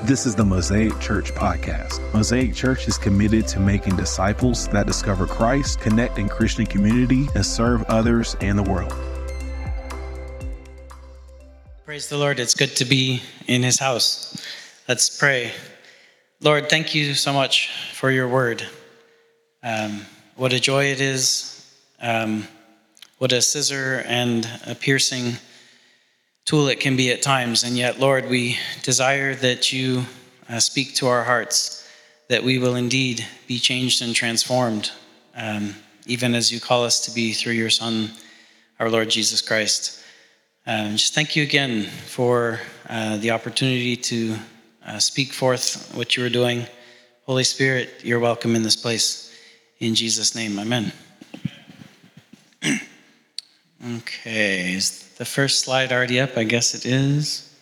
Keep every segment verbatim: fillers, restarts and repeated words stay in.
This is the Mosaic Church podcast. Mosaic Church is committed to making disciples that discover Christ, connect in Christian community, and serve others and the world. Praise the Lord. It's good to be in his house. Let's pray. Lord, thank you so much for your word. Um, what a joy it is. Um, what a scissor and a piercing tool it can be at times. And yet, Lord, we desire that you uh, speak to our hearts, that we will indeed be changed and transformed, um, even as you call us to be through your Son, our Lord Jesus Christ. Um, just thank you again for uh, the opportunity to uh, speak forth what you are doing. Holy Spirit, you're welcome in this place. In Jesus' name, amen. Okay, is the first slide already up? I guess it is.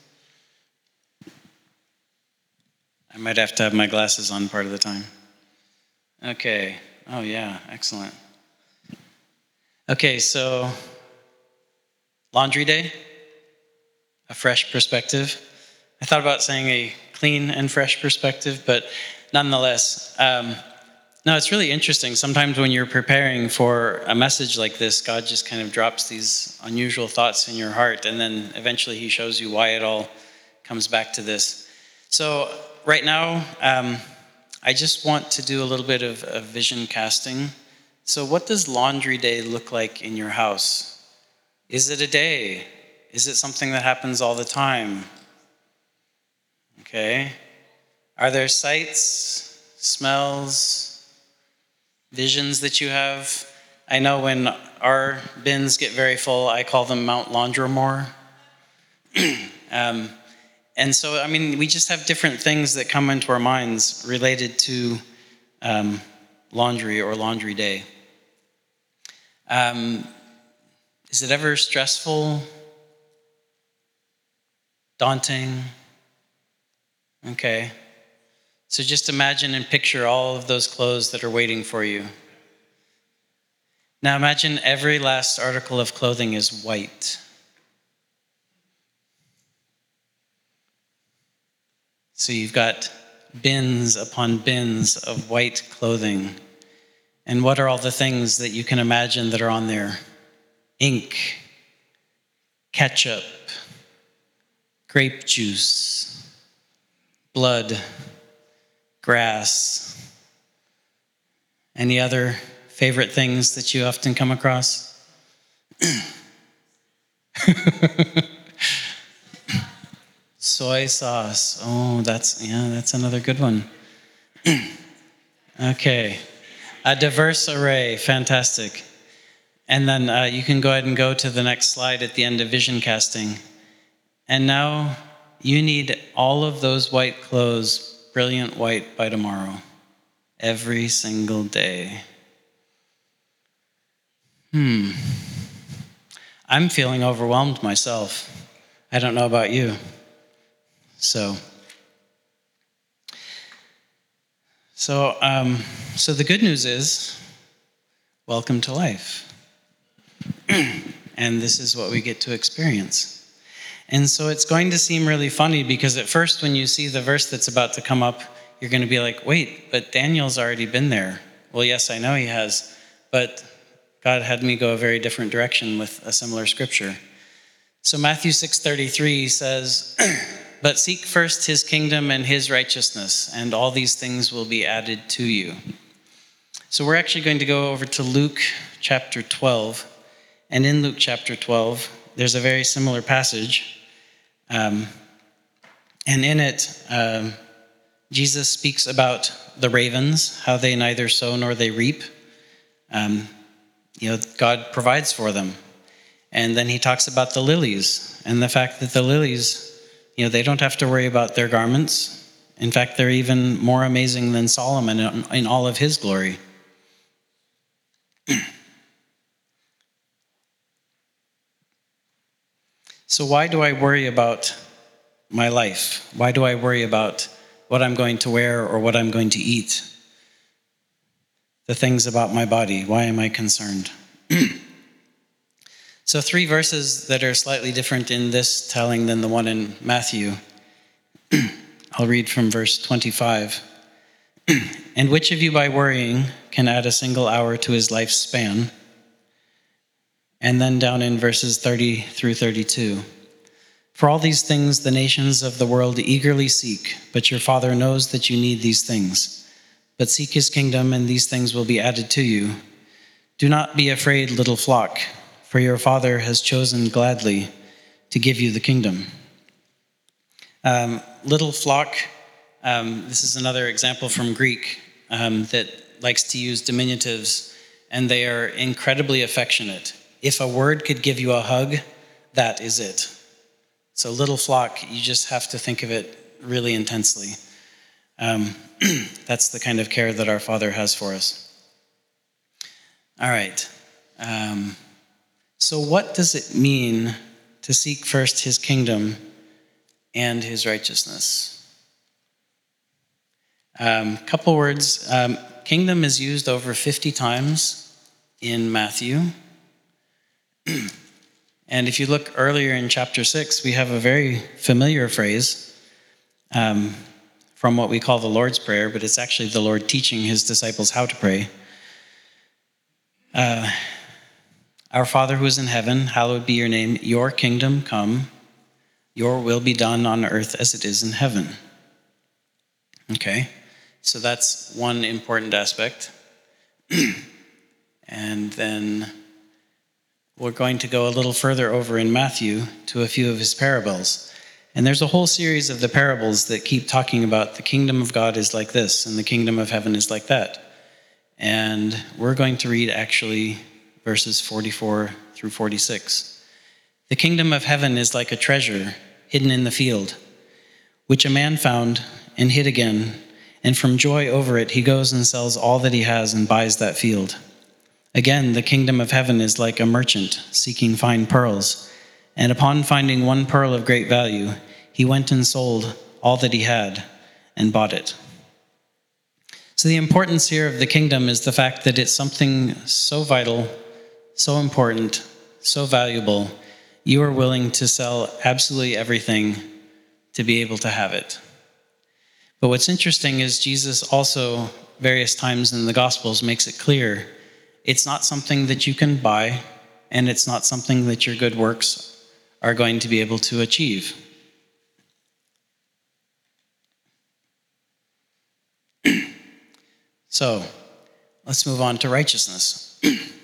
I might have to have my glasses on part of the time. Okay, oh yeah, excellent. Okay, so laundry day, a fresh perspective. I thought about saying a clean and fresh perspective, but nonetheless, um, no, it's really interesting. Sometimes when you're preparing for a message like this, God just kind of drops these unusual thoughts in your heart, and then eventually he shows you why it all comes back to this. So right now, um, I just want to do a little bit of, of vision casting. So what does laundry day look like in your house? Is it a day? Is it something that happens all the time? Okay. Are there sights, smells, visions that you have? I know when our bins get very full, I call them Mount Laundromore. um, and so, I mean, we just have different things that come into our minds related to um, laundry or laundry day. Um, is it ever stressful? Daunting? Okay. So just imagine and picture all of those clothes that are waiting for you. Now imagine every last article of clothing is white. So you've got bins upon bins of white clothing. And what are all the things that you can imagine that are on there? Ink, ketchup, grape juice, blood, grass. Any other favorite things that you often come across? Soy sauce. Oh, that's, yeah, that's another good one. Okay. A diverse array. Fantastic. And then uh, you can go ahead and go to the next slide at the end of vision casting. And now you need all of those white clothes brilliant white by tomorrow, every single day. Hmm. I'm feeling overwhelmed myself. I don't know about you. So, so, um, so the good news is, welcome to life. And this is what we get to experience. And so it's going to seem really funny because at first when you see the verse that's about to come up, you're going to be like, wait, but Daniel's already been there. Well, yes, I know he has, but God had me go a very different direction with a similar scripture. So Matthew six thirty-three says, but seek first his kingdom and his righteousness, and all these things will be added to you. So we're actually going to go over to Luke chapter twelve. And in Luke chapter twelve, there's a very similar passage. Um, and in it, um, Jesus speaks about the ravens, how they neither sow nor they reap. Um, you know, God provides for them. And then he talks about the lilies and the fact that the lilies, you know, they don't have to worry about their garments. In fact, they're even more amazing than Solomon in, in all of his glory. So why do I worry about my life? Why do I worry about what I'm going to wear or what I'm going to eat? The things about my body. Why am I concerned? So three verses that are slightly different in this telling than the one in Matthew. I'll read from verse twenty-five. And which of you by worrying can add a single hour to his lifespan? And then down in verses thirty through thirty-two. For all these things the nations of the world eagerly seek, but your Father knows that you need these things. But seek his kingdom, and these things will be added to you. Do not be afraid, little flock, for your Father has chosen gladly to give you the kingdom. Um, little flock, um, this is another example from Greek um, that likes to use diminutives, and they are incredibly affectionate. If a word could give you a hug, that is it. So little flock, you just have to think of it really intensely. Um, that's the kind of care that our Father has for us. All right. Um, so what does it mean to seek first his kingdom and his righteousness? A um, couple words. Um, kingdom is used over fifty times in Matthew. And if you look earlier in chapter six, we have a very familiar phrase um, from what we call the Lord's Prayer, but it's actually the Lord teaching his disciples how to pray. Uh, Our Father who is in heaven, hallowed be your name. Your kingdom come. Your will be done on earth as it is in heaven. Okay, so that's one important aspect. And then we're going to go a little further over in Matthew to a few of his parables. And there's a whole series of the parables that keep talking about the kingdom of God is like this, and the kingdom of heaven is like that. And we're going to read actually verses forty-four through forty-six. The kingdom of heaven is like a treasure hidden in the field, which a man found and hid again, and from joy over it he goes and sells all that he has and buys that field. Again, the kingdom of heaven is like a merchant seeking fine pearls, and upon finding one pearl of great value, he went and sold all that he had and bought it. So the importance here of the kingdom is the fact that it's something so vital, so important, so valuable, you are willing to sell absolutely everything to be able to have it. But what's interesting is Jesus also, various times in the Gospels, makes it clear it's not something that you can buy, and it's not something that your good works are going to be able to achieve. So, let's move on to righteousness.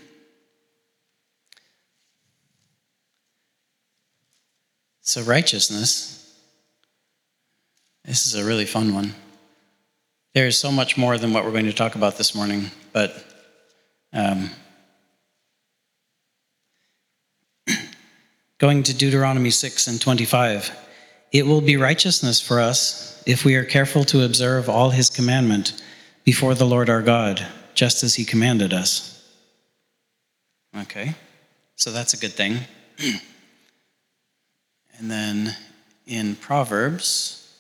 So righteousness, this is a really fun one. There is so much more than what we're going to talk about this morning, but um, going to Deuteronomy six and twenty-five, it will be righteousness for us if we are careful to observe all his commandment before the Lord our God, just as he commanded us. Okay, so that's a good thing. And then in Proverbs,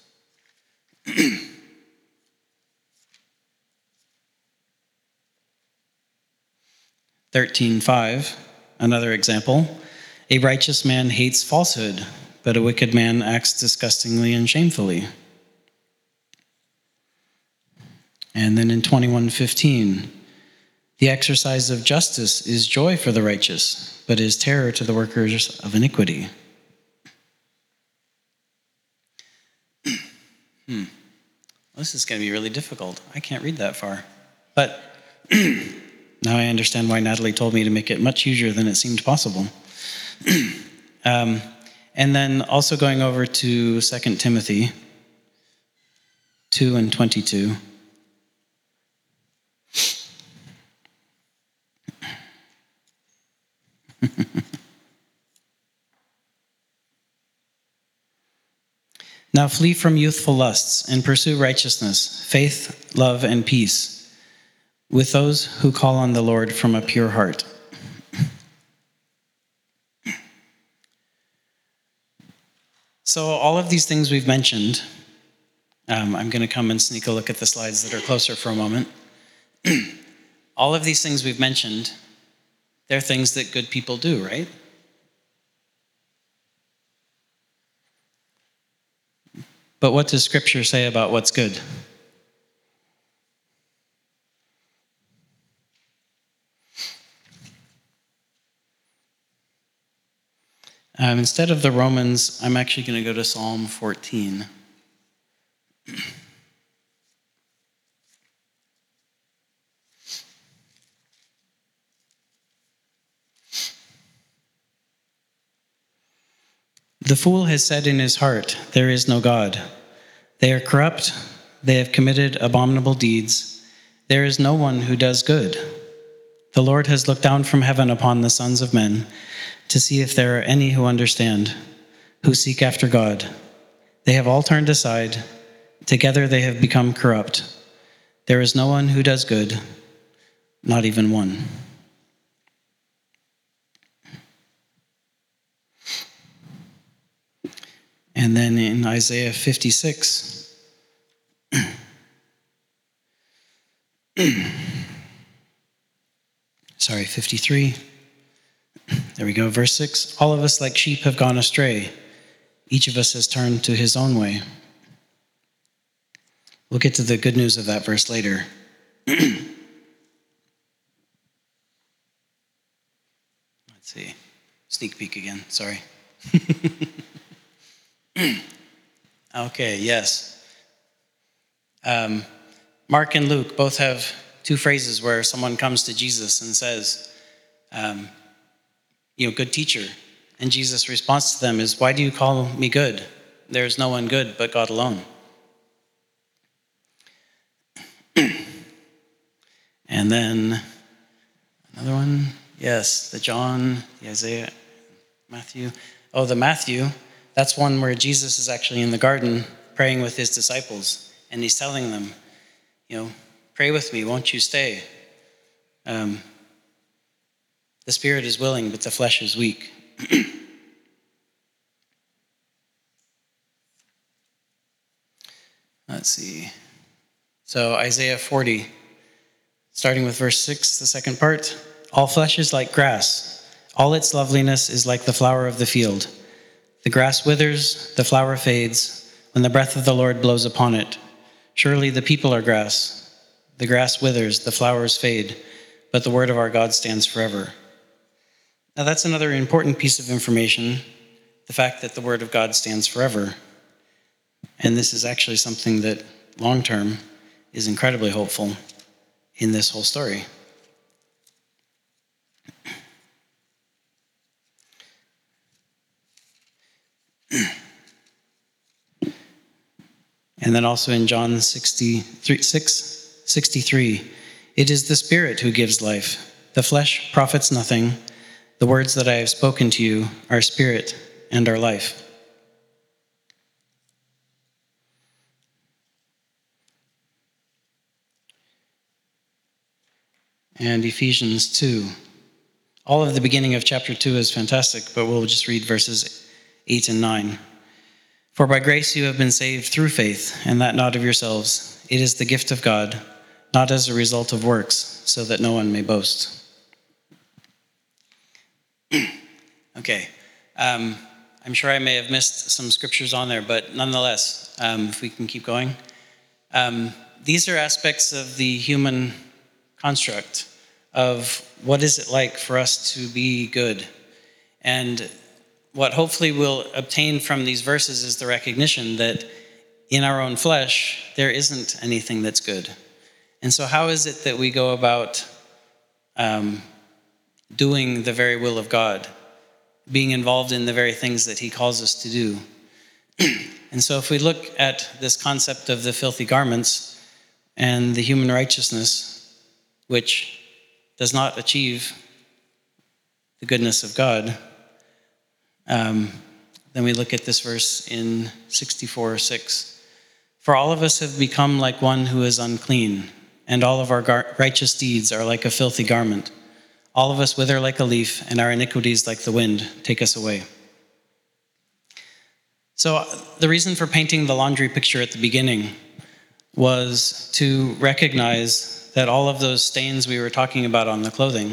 thirteen five, another example. A righteous man hates falsehood, but a wicked man acts disgustingly and shamefully. And then in twenty-one fifteen, the exercise of justice is joy for the righteous, but is terror to the workers of iniquity. Hmm. This is going to be really difficult. I can't read that far. But now I understand why Natalie told me to make it much easier than it seemed possible. um, and then also going over to Second Timothy two and twenty-two. Now flee from youthful lusts and pursue righteousness, faith, love, and peace with those who call on the Lord from a pure heart. So all of these things we've mentioned, um, I'm going to come and sneak a look at the slides that are closer for a moment. All of these things we've mentioned, they're things that good people do, right? But what does Scripture say about what's good? Um, instead of the Romans, I'm actually going to go to Psalm fourteen. The fool has said in his heart, "There is no God." They are corrupt. They have committed abominable deeds. There is no one who does good. The Lord has looked down from heaven upon the sons of men to see if there are any who understand, who seek after God. They have all turned aside. Together they have become corrupt. There is no one who does good, not even one. And then in Isaiah fifty-six, sorry, fifty-three, there we go, verse six. All of us like sheep have gone astray. Each of us has turned to his own way. We'll get to the good news of that verse later. Let's see, sneak peek again, sorry. Okay, yes. Um, Mark and Luke both have two phrases where someone comes to Jesus and says, um, you know, good teacher. And Jesus' response to them is, why do you call me good? There is no one good but God alone. And then another one, yes, the John, the Isaiah, Matthew. Oh, the Matthew. That's one where Jesus is actually in the garden praying with his disciples, and he's telling them, you know, pray with me, won't you stay? Um, the spirit is willing, but the flesh is weak. Let's see. So Isaiah forty, starting with verse six, the second part. All flesh is like grass. All its loveliness is like the flower of the field. The grass withers, the flower fades, when the breath of the Lord blows upon it. Surely the people are grass. The grass withers, the flowers fade, but the word of our God stands forever. Now that's another important piece of information, the fact that the word of God stands forever. And this is actually something that long-term is incredibly hopeful in this whole story. And then also in John sixty-three, six, sixty-three, it is the Spirit who gives life. The flesh profits nothing. The words that I have spoken to you are spirit and are life. And Ephesians two. All of the beginning of chapter two is fantastic, but we'll just read verses eight and nine. For by grace you have been saved through faith, and that not of yourselves. It is the gift of God, not as a result of works, so that no one may boast. Okay, um, I'm sure I may have missed some scriptures on there, but nonetheless, um, if we can keep going. Um, these are aspects of the human construct of what is it like for us to be good. And what hopefully we'll obtain from these verses is the recognition that in our own flesh, there isn't anything that's good. And so how is it that we go about um, doing the very will of God, being involved in the very things that he calls us to do? And so if we look at this concept of the filthy garments and the human righteousness, which does not achieve the goodness of God, um, then we look at this verse in sixty-four six. For all of us have become like one who is unclean, and all of our gar- righteous deeds are like a filthy garment. All of us wither like a leaf, and our iniquities like the wind take us away. So the reason for painting the laundry picture at the beginning was to recognize that all of those stains we were talking about on the clothing,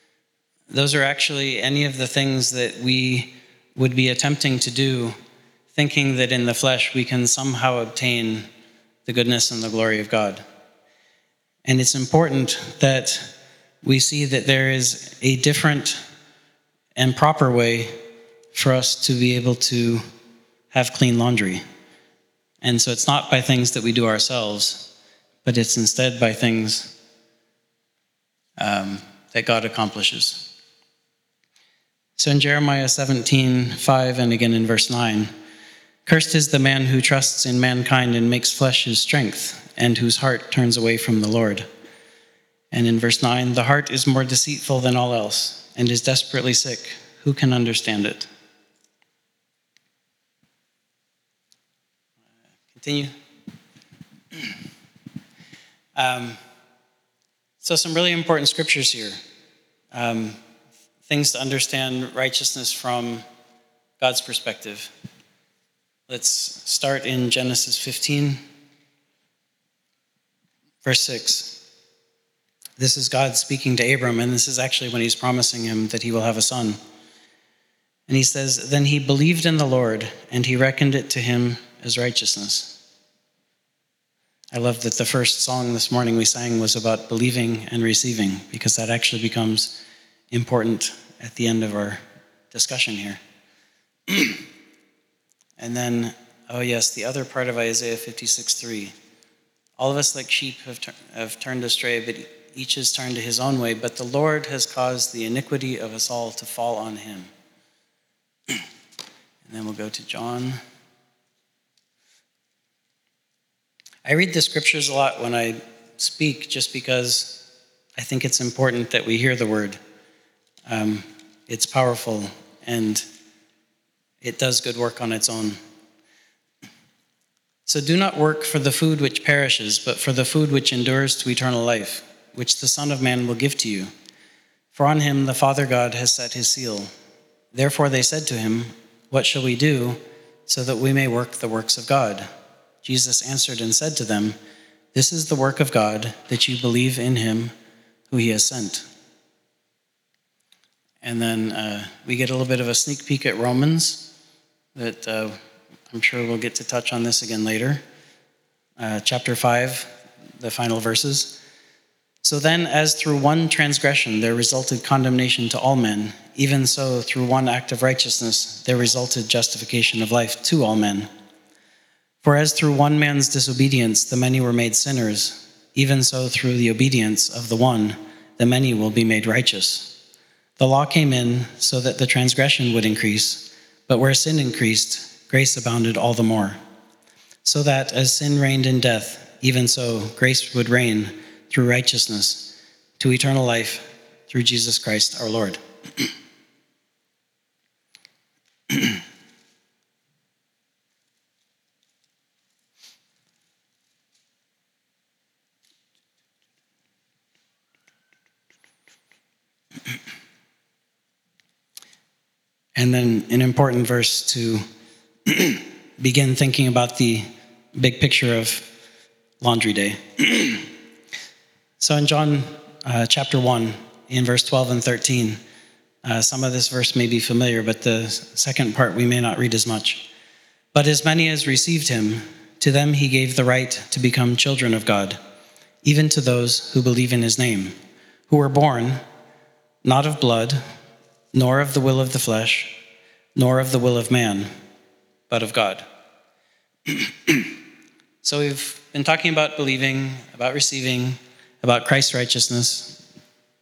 those are actually any of the things that we would be attempting to do, thinking that in the flesh we can somehow obtain the goodness and the glory of God. And it's important that we see that there is a different and proper way for us to be able to have clean laundry. And so it's not by things that we do ourselves, but it's instead by things um, that God accomplishes. So in Jeremiah seventeen five and again in verse nine, cursed is the man who trusts in mankind and makes flesh his strength, and whose heart turns away from the Lord. And in verse nine, the heart is more deceitful than all else and is desperately sick. Who can understand it? Continue. Um, so some really important scriptures here. Um, things to understand righteousness from God's perspective. Let's start in Genesis fifteen, verse six. This is God speaking to Abram, and this is actually when he's promising him that he will have a son. And he says, then he believed in the Lord, and he reckoned it to him as righteousness. I love that the first song this morning we sang was about believing and receiving, because that actually becomes important at the end of our discussion here. And then, oh yes, the other part of Isaiah fifty-six three. All of us like sheep have, tur- have turned astray, but each has turned to his own way, but the Lord has caused the iniquity of us all to fall on him. And then we'll go to John. I read the scriptures a lot when I speak, just because I think it's important that we hear the word. Um, it's powerful, and it does good work on its own. So do not work for the food which perishes, but for the food which endures to eternal life, which the Son of Man will give to you. For on him the Father God has set his seal. Therefore they said to him, what shall we do so that we may work the works of God? Jesus answered and said to them, this is the work of God, that you believe in him who he has sent. And then uh, we get a little bit of a sneak peek at Romans, that uh, I'm sure we'll get to touch on this again later. Uh, chapter five, the final verses. So then, as through one transgression there resulted condemnation to all men, even so through one act of righteousness there resulted justification of life to all men. For as through one man's disobedience the many were made sinners, even so through the obedience of the one the many will be made righteous. The law came in so that the transgression would increase, but where sin increased, grace abounded all the more. So that as sin reigned in death, even so grace would reign through righteousness to eternal life through Jesus Christ our Lord. And then an important verse to begin thinking about the big picture of Laundry Day. So in John uh, chapter one, in verse twelve and thirteen, uh, some of this verse may be familiar, but the second part we may not read as much. But as many as received him, to them he gave the right to become children of God, even to those who believe in his name, who were born not of blood, nor of the will of the flesh, nor of the will of man, but of God. So we've been talking about believing, about receiving, about Christ's righteousness.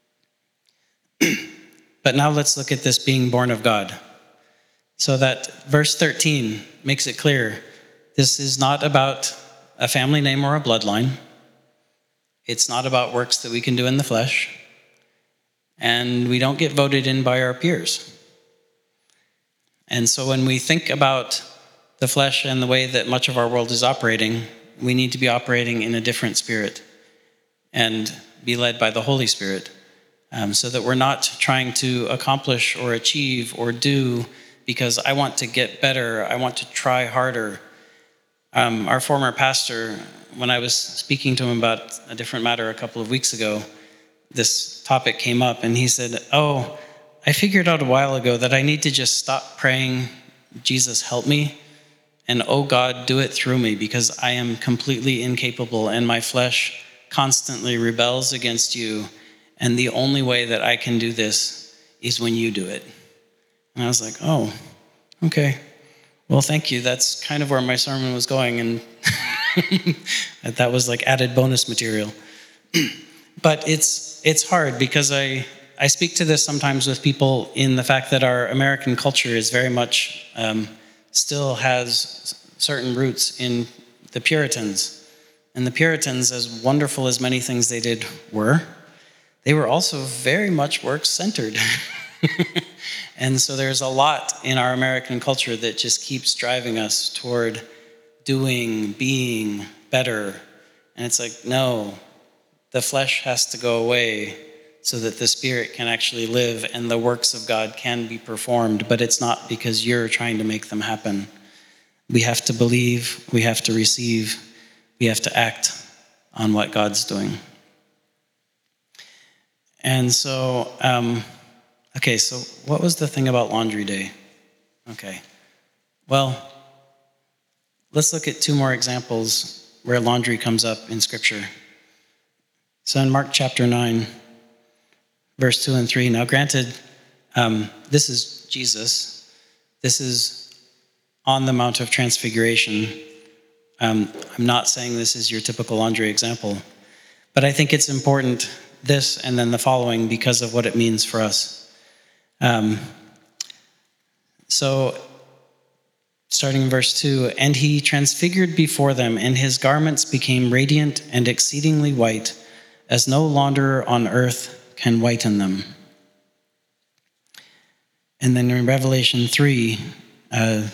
But now let's look at this being born of God. So that verse thirteen makes it clear, this is not about a family name or a bloodline. It's not about works that we can do in the flesh. And we don't get voted in by our peers. And so when we think about the flesh and the way that much of our world is operating, we need to be operating in a different spirit and be led by the Holy Spirit, um, so that we're not trying to accomplish or achieve or do because I want to get better, I want to try harder. Um, our former pastor, when I was speaking to him about a different matter a couple of weeks ago, this topic came up and he said, oh, I figured out a while ago that I need to just stop praying, Jesus, help me, And oh God, do it through me, because I am completely incapable and my flesh constantly rebels against you. And the only way that I can do this is when you do it. And I was like, oh, okay. Well, thank you. That's kind of where my sermon was going. And that was like added bonus material. But it's it's hard because I, I speak to this sometimes with people in the fact that our American culture is very much, um, still has certain roots in the Puritans. And the Puritans, as wonderful as many things they did were, they were also very much work-centered. And so there's a lot in our American culture that just keeps driving us toward doing, being better. And it's like, no, the flesh has to go away so that the Spirit can actually live and the works of God can be performed. But it's not because you're trying to make them happen. We have to believe, we have to receive, we have to act on what God's doing. And so, um, okay, so what was the thing about laundry day? Okay, well, let's look at two more examples where laundry comes up in Scripture. So in Mark chapter nine, verse two and three, now granted, um, this is Jesus. This is on the Mount of Transfiguration. Um, I'm not saying this is your typical laundry example, but I think it's important, this and then the following, because of what it means for us. Um, so, starting in verse two, and he transfigured before them, and his garments became radiant and exceedingly white, as no launderer on earth can whiten them. And then in Revelation three, uh,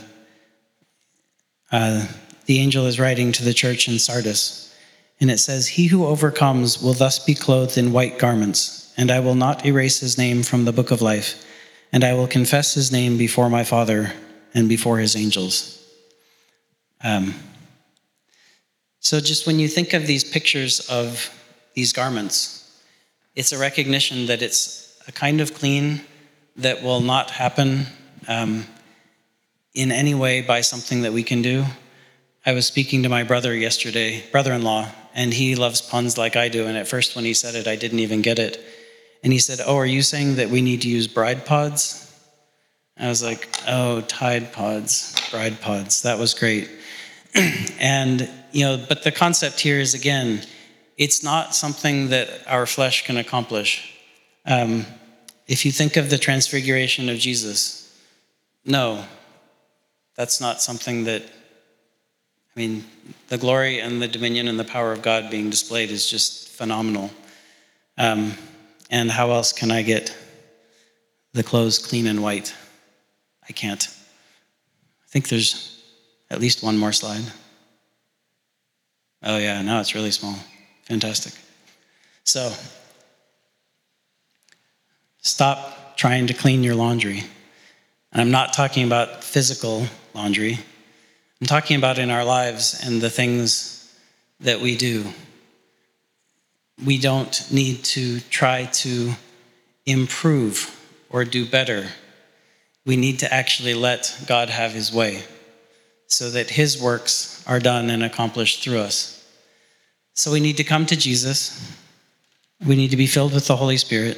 uh, the angel is writing to the church in Sardis, and it says, he who overcomes will thus be clothed in white garments, and I will not erase his name from the book of life, and I will confess his name before my Father and before his angels. Um, so just when you think of these pictures of these garments, it's a recognition that it's a kind of clean that will not happen um, in any way by something that we can do. I was speaking to my brother yesterday, brother-in-law, and he loves puns like I do, and at first when he said it, I didn't even get it. And he said, oh, are you saying that we need to use Bride Pods? I was like, oh, Tide Pods, Bride Pods. That was great. And, you know, but the concept here is, again, it's not something that our flesh can accomplish. Um, if you think of the transfiguration of Jesus, no, that's not something that, I mean, the glory and the dominion and the power of God being displayed is just phenomenal. Um, and how else can I get the clothes clean and white? I can't. I think there's at least one more slide. Oh yeah, now it's really small. Fantastic. So, stop trying to clean your laundry. And I'm not talking about physical laundry. I'm talking about in our lives and the things that we do. We don't need to try to improve or do better. We need to actually let God have his way so that his works are done and accomplished through us. So we need to come to Jesus. We need to be filled with the Holy Spirit.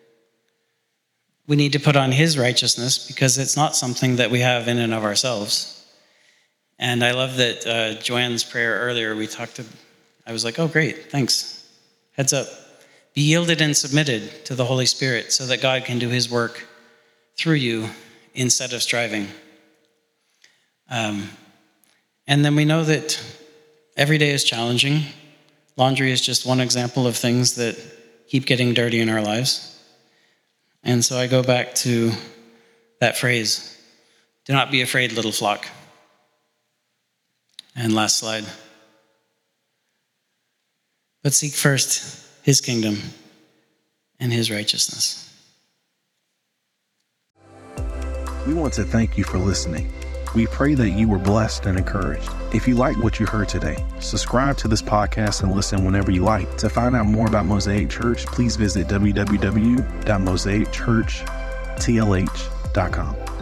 We need to put on his righteousness because it's not something that we have in and of ourselves. And I love that uh, Joanne's prayer earlier, we talked to, I was like, oh, great, thanks. Heads up. Be yielded and submitted to the Holy Spirit so that God can do his work through you instead of striving. Um, and then we know that every day is challenging. Laundry is just one example of things that keep getting dirty in our lives. And so I go back to that phrase, do not be afraid, little flock. And last slide. But seek first his kingdom and his righteousness. We want to thank you for listening. We pray that you were blessed and encouraged. If you like what you heard today, subscribe to this podcast and listen whenever you like. To find out more about Mosaic Church, please visit w w w dot mosaic church t l h dot com.